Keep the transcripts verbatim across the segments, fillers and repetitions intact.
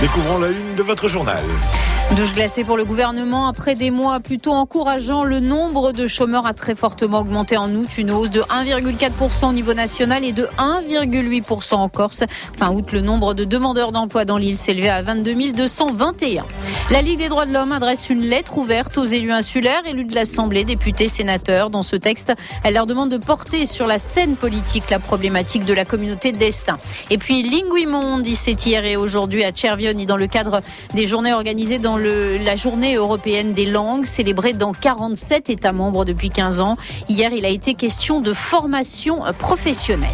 Découvrons la une de votre journal. Douche glacée pour le gouvernement. Après des mois plutôt encourageants, le nombre de chômeurs a très fortement augmenté en août. Une hausse de un virgule quatre pour cent au niveau national et de un virgule huit pour cent en Corse. Fin août, le nombre de demandeurs d'emploi dans l'île s'élevait à vingt-deux mille deux cent vingt et un. La Ligue des droits de l'homme adresse une lettre ouverte aux élus insulaires, élus de l'Assemblée, députés, sénateurs. Dans ce texte, elle leur demande de porter sur la scène politique la problématique de la communauté de destin. Et puis, Linguimonde, c'est hier et aujourd'hui à Cervioni dans le cadre des journées organisées dans le, la journée européenne des langues, célébrée dans quarante-sept États membres depuis quinze ans. Hier, il a été question de formation professionnelle.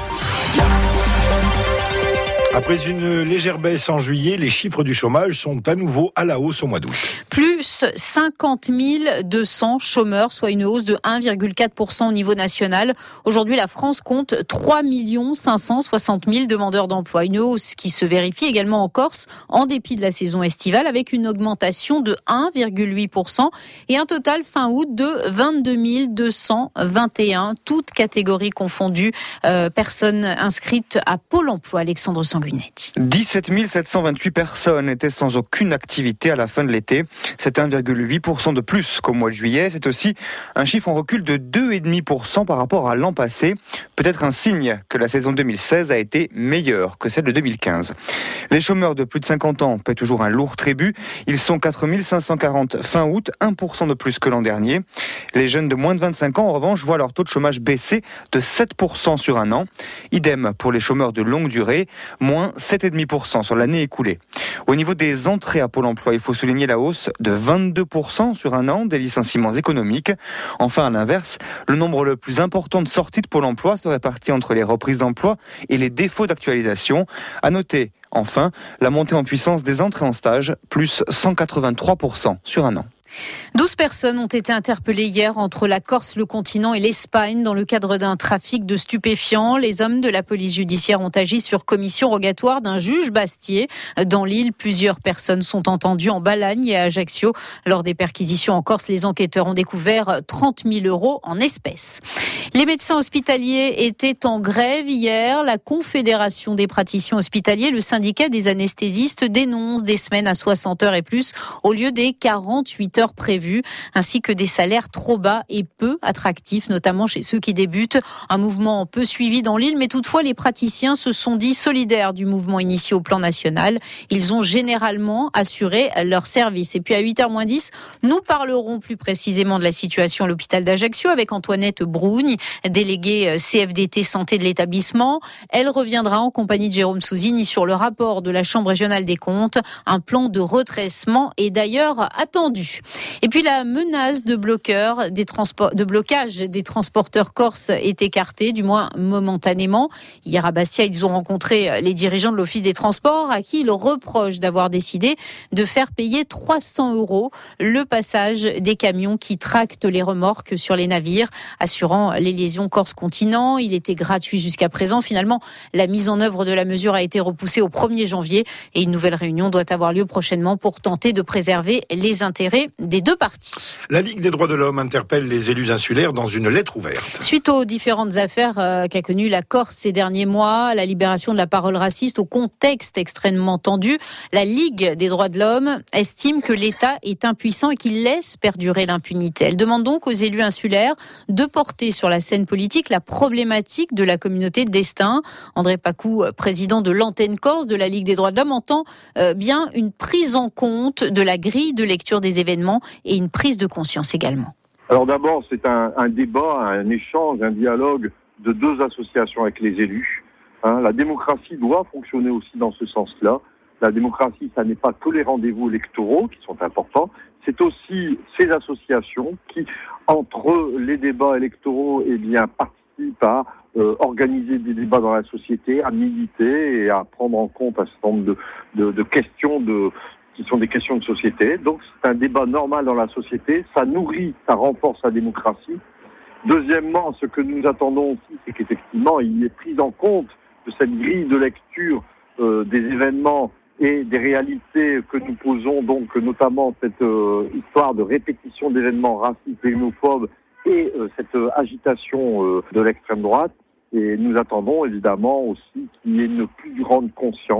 Après une légère baisse en juillet, les chiffres du chômage sont à nouveau à la hausse au mois d'août. Plus cinquante mille deux cents chômeurs, soit une hausse de un virgule quatre pour cent au niveau national. Aujourd'hui, la France compte trois millions cinq cent soixante mille demandeurs d'emploi. Une hausse qui se vérifie également en Corse, en dépit de la saison estivale, avec une augmentation de un virgule huit pour cent et un total fin août de vingt-deux mille deux cent vingt et un, toutes catégories confondues, euh, personnes inscrites à Pôle emploi. Alexandre Sanguinetti. dix-sept mille sept cent vingt-huit personnes étaient sans aucune activité à la fin de l'été. C'est un virgule huit pour cent de plus qu'au mois de juillet. C'est aussi un chiffre en recul de deux virgule cinq pour cent par rapport à l'an passé. Peut-être un signe que la saison deux mille seize a été meilleure que celle de deux mille quinze. Les chômeurs de plus de cinquante ans paient toujours un lourd tribut. Ils sont quatre mille cinq cent quarante fin août, un pour cent de plus que l'an dernier. Les jeunes de moins de vingt-cinq ans, en revanche, voient leur taux de chômage baisser de sept pour cent sur un an. Idem pour les chômeurs de longue durée, moins sept virgule cinq pour cent sur l'année écoulée. Au niveau des entrées à Pôle emploi, il faut souligner la hausse de vingt-deux pour cent sur un an des licenciements économiques. Enfin, à l'inverse, le nombre le plus important de sorties de Pôle emploi se répartit entre les reprises d'emploi et les défauts d'actualisation. À noter, enfin, la montée en puissance des entrées en stage, plus cent quatre-vingt-trois pour cent sur un an. douze personnes ont été interpellées hier entre la Corse, le continent et l'Espagne dans le cadre d'un trafic de stupéfiants. Les hommes de la police judiciaire ont agi sur commission rogatoire d'un juge Bastier. Dans l'île, plusieurs personnes sont entendues en Balagne et à Ajaccio. Lors des perquisitions en Corse, les enquêteurs ont découvert trente mille euros en espèces. Les médecins hospitaliers étaient en grève hier. La Confédération des praticiens hospitaliers, le syndicat des anesthésistes, dénonce des semaines à soixante heures et plus au lieu des quarante-huit heures prévues, ainsi que des salaires trop bas et peu attractifs, notamment chez ceux qui débutent. Un mouvement peu suivi dans l'île, mais toutefois les praticiens se sont dit solidaires du mouvement initié au plan national. Ils ont généralement assuré leur service. Et puis à huit heures moins dix, nous parlerons plus précisément de la situation à l'hôpital d'Ajaccio avec Antoinette Brougne, déléguée C F D T santé de l'établissement. Elle reviendra en compagnie de Jérôme Souzini sur le rapport de la Chambre régionale des comptes. Un plan de redressement est d'ailleurs attendu. Et puis la menace de bloqueur des transports, de blocage des transporteurs corses est écartée, du moins momentanément. Hier à Bastia, ils ont rencontré les dirigeants de l'Office des transports à qui ils reprochent d'avoir décidé de faire payer trois cents euros le passage des camions qui tractent les remorques sur les navires, assurant les liaisons Corse-Continent. Il était gratuit jusqu'à présent. Finalement, la mise en œuvre de la mesure a été repoussée au premier janvier et une nouvelle réunion doit avoir lieu prochainement pour tenter de préserver les intérêts des deux parties. La Ligue des droits de l'homme interpelle les élus insulaires dans une lettre ouverte. Suite aux différentes affaires euh, qu'a connues la Corse ces derniers mois, la libération de la parole raciste au contexte extrêmement tendu, la Ligue des droits de l'homme estime que l'État est impuissant et qu'il laisse perdurer l'impunité. Elle demande donc aux élus insulaires de porter sur la scène politique la problématique de la communauté de destin. André Pacou, président de l'antenne Corse de la Ligue des droits de l'homme, entend euh, bien une prise en compte de la grille de lecture des événements et une prise de conscience également. Alors d'abord, c'est un, un débat, un échange, un dialogue de deux associations avec les élus. Hein, la démocratie doit fonctionner aussi dans ce sens-là. La démocratie, ça n'est pas que les rendez-vous électoraux qui sont importants, c'est aussi ces associations qui, entre les débats électoraux, eh bien, participent à euh, organiser des débats dans la société, à militer et à prendre en compte un certain nombre de, de, de questions de qui sont des questions de société. Donc c'est un débat normal dans la société, ça nourrit, ça renforce la démocratie. Deuxièmement, ce que nous attendons aussi, c'est qu'effectivement, il y ait prise en compte de cette grille de lecture euh, des événements et des réalités que nous posons, donc notamment cette euh, histoire de répétition d'événements racistes et xénophobes et euh, cette euh, agitation euh, de l'extrême droite. Et nous attendons évidemment aussi qu'il y ait une plus grande conscience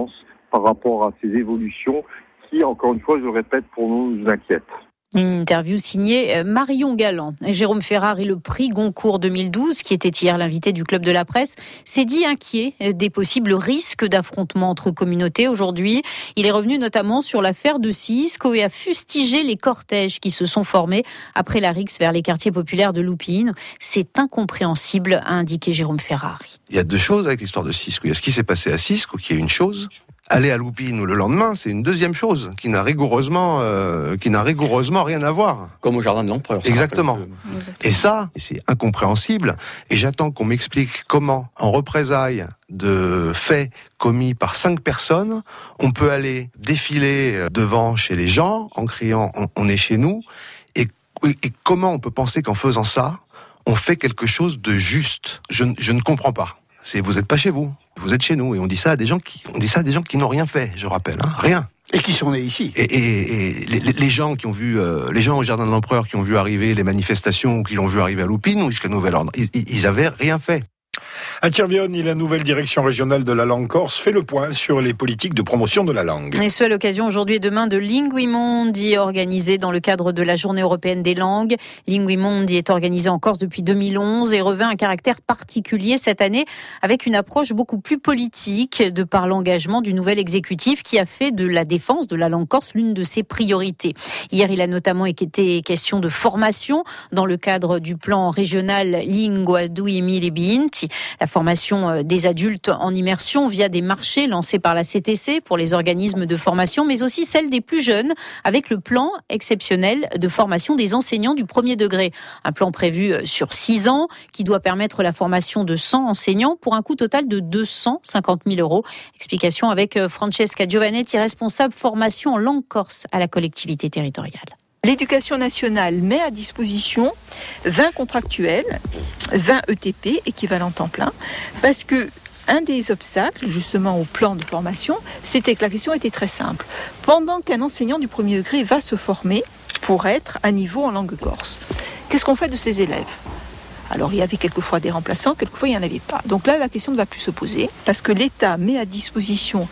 par rapport à ces évolutions qui, encore une fois, je répète, pour nous, nous inquiètent. Une interview signée Marion Galland. Jérôme Ferrari, le prix Goncourt deux mille douze, qui était hier l'invité du Club de la Presse, s'est dit inquiet des possibles risques d'affrontements entre communautés aujourd'hui. Il est revenu notamment sur l'affaire de Cisco et a fustigé les cortèges qui se sont formés après la rixe vers les quartiers populaires de Loupine. C'est incompréhensible, a indiqué Jérôme Ferrari. Il y a deux choses avec l'histoire de Cisco. Il y a ce qui s'est passé à Cisco, qui est une chose. Aller à Loupine ou le lendemain, c'est une deuxième chose qui n'a rigoureusement, euh, qui n'a rigoureusement rien à voir. Comme au jardin de l'Empereur. Exactement. Et ça, c'est incompréhensible. Et j'attends qu'on m'explique comment, en représailles de faits commis par cinq personnes, on peut aller défiler devant chez les gens en criant on, on est chez nous. Et, et comment on peut penser qu'en faisant ça, on fait quelque chose de juste. Je, je ne comprends pas. C'est vous n'êtes pas chez vous, vous êtes chez nous, et on dit ça à des gens qui, on dit ça à des gens qui n'ont rien fait, je rappelle, hein, rien. Et qui sont nés ici. Et, et, et les, les gens qui ont vu, euh, les gens au jardin de l'Empereur qui ont vu arriver les manifestations ou qui l'ont vu arriver à Loupine ou jusqu'à Nouvel Ordre, ils, ils avaient rien fait. À Tcherviony, la nouvelle direction régionale de la langue corse fait le point sur les politiques de promotion de la langue. Et ce, à l'occasion aujourd'hui et demain de Linguimondi, organisé dans le cadre de la Journée européenne des langues. Linguimondi est organisé en Corse depuis deux mille onze et revêt un caractère particulier cette année avec une approche beaucoup plus politique de par l'engagement du nouvel exécutif qui a fait de la défense de la langue corse l'une de ses priorités. Hier, il a notamment été question de formation dans le cadre du plan régional Lingua due mille venti. La formation des adultes en immersion via des marchés lancés par la C T C pour les organismes de formation, mais aussi celle des plus jeunes avec le plan exceptionnel de formation des enseignants du premier degré. Un plan prévu sur six ans qui doit permettre la formation de cent enseignants pour un coût total de deux cent cinquante mille euros. Explication avec Francesca Giovanetti, responsable formation en langue corse à la collectivité territoriale. L'Éducation nationale met à disposition vingt contractuels, vingt E T P, équivalent temps plein, parce que un des obstacles, justement, au plan de formation, c'était que la question était très simple. Pendant qu'un enseignant du premier degré va se former pour être à niveau en langue corse, qu'est-ce qu'on fait de ces élèves ? Alors, il y avait quelquefois des remplaçants, quelquefois il n'y en avait pas. Donc là, la question ne va plus se poser, parce que l'État met à disposition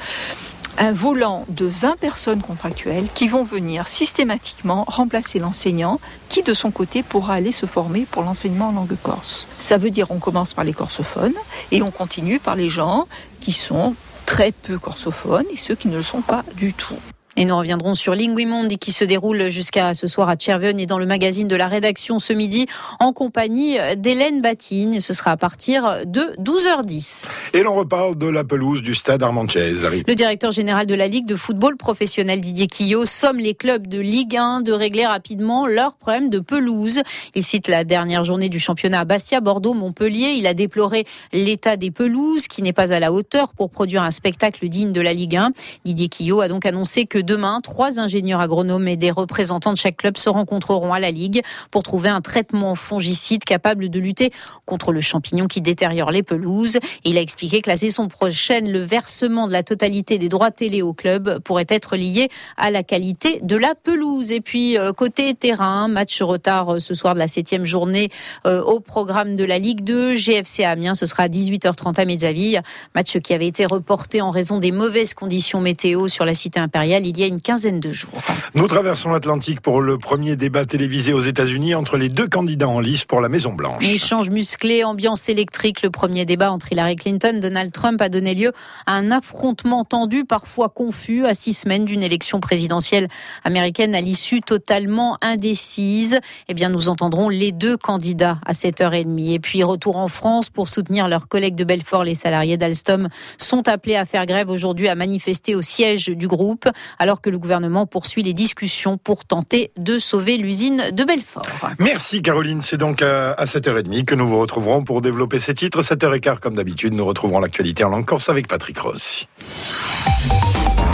un volant de vingt personnes contractuelles qui vont venir systématiquement remplacer l'enseignant qui, de son côté, pourra aller se former pour l'enseignement en langue corse. Ça veut dire on commence par les corsophones et on continue par les gens qui sont très peu corsophones et ceux qui ne le sont pas du tout. Et nous reviendrons sur Linguimondi qui se déroule jusqu'à ce soir à Tcherviony et dans le magazine de la rédaction ce midi en compagnie d'Hélène Batigne. Ce sera à partir de douze heures dix. Et l'on reparle de la pelouse du stade Armand Chaise. Le directeur général de la Ligue de football professionnel Didier Quillot somme les clubs de Ligue un de régler rapidement leurs problèmes de pelouse. Il cite la dernière journée du championnat à Bastia, Bordeaux, Montpellier. Il a déploré l'état des pelouses qui n'est pas à la hauteur pour produire un spectacle digne de la Ligue un. Didier Quillot a donc annoncé que demain, trois ingénieurs agronomes et des représentants de chaque club se rencontreront à la Ligue pour trouver un traitement fongicide capable de lutter contre le champignon qui détériore les pelouses. Et il a expliqué que la saison prochaine, le versement de la totalité des droits télé au club pourrait être lié à la qualité de la pelouse. Et puis, côté terrain, match retard ce soir de la septième journée euh, au programme de la Ligue deux. G F C Amiens, ce sera à dix-huit heures trente à Mezzaville. Match qui avait été reporté en raison des mauvaises conditions météo sur la cité impériale il y a une quinzaine de jours. Nous traversons l'Atlantique pour le premier débat télévisé aux États-Unis entre les deux candidats en lice pour la Maison-Blanche. Échange musclé, ambiance électrique. Le premier débat entre Hillary Clinton et Donald Trump a donné lieu à un affrontement tendu, parfois confus, à six semaines d'une élection présidentielle américaine à l'issue totalement indécise. Eh bien, nous entendrons les deux candidats à sept heures trente. Et puis, retour en France pour soutenir leurs collègues de Belfort. Les salariés d'Alstom sont appelés à faire grève aujourd'hui, à manifester au siège du groupe, alors que le gouvernement poursuit les discussions pour tenter de sauver l'usine de Belfort. Merci Caroline, c'est donc à sept heures trente que nous vous retrouverons pour développer ces titres. sept heures quinze comme d'habitude, nous retrouverons l'actualité en langue corse avec Patrick Rossi.